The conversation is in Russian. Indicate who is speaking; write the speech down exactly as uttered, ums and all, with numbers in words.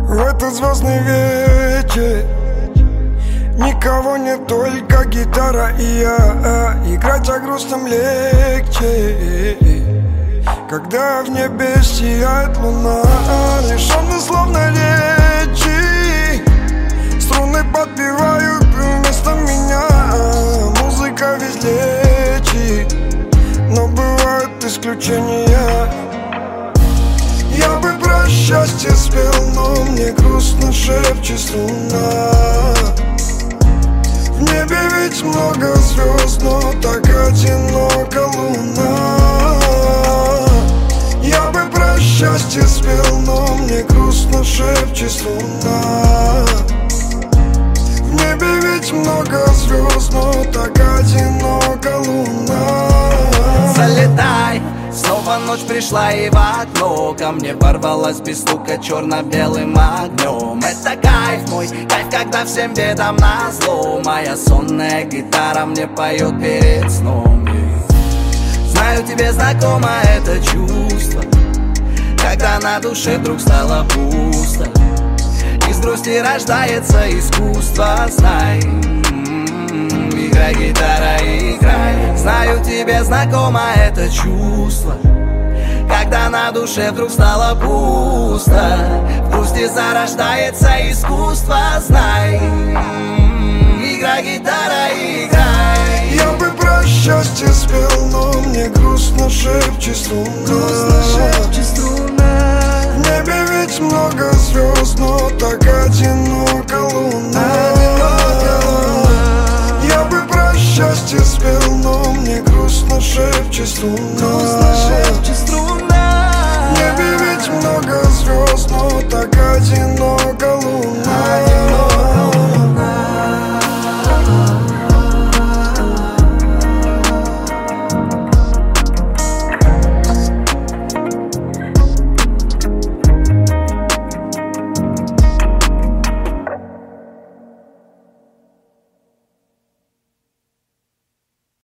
Speaker 1: В этот звездный вечер никого нет, только гитара и я. Играть о грустном легче, когда в небе сияет луна. Лишённый словно речи, струны подпевают вместо меня. Музыка ведь лечит, но бывают исключения. Я бы про счастье спел, но мне грустно шепчет луна. В небе ведь много звезд, но так одинока луна. Я бы про счастье спел, но мне грустно шепчет луна. В небе ведь много звезд, но так одинока луна.
Speaker 2: Залетай, снова ночь пришла и в окно ко мне ворвалась без стука черно-белым огнем. Это кайф мой, кайф, когда всем бедам назло. Моя сонная гитара мне поет перед сном. Знаю, тебе знакомо это чувство, когда на душе вдруг стало пусто. Из грусти рождается искусство, знай. Играй, гитара, играй. Знаю, тебе знакомо это чувство, когда на душе вдруг стало пусто. В грусти зарождается искусство, знай. Играй, гитара, играй.
Speaker 1: Я бы про счастье спел, но мне грустно шепчет струна. В небе ведь много звезд, но так одинока луна. Я бы про счастье спел, но мне грустно шепчет луна.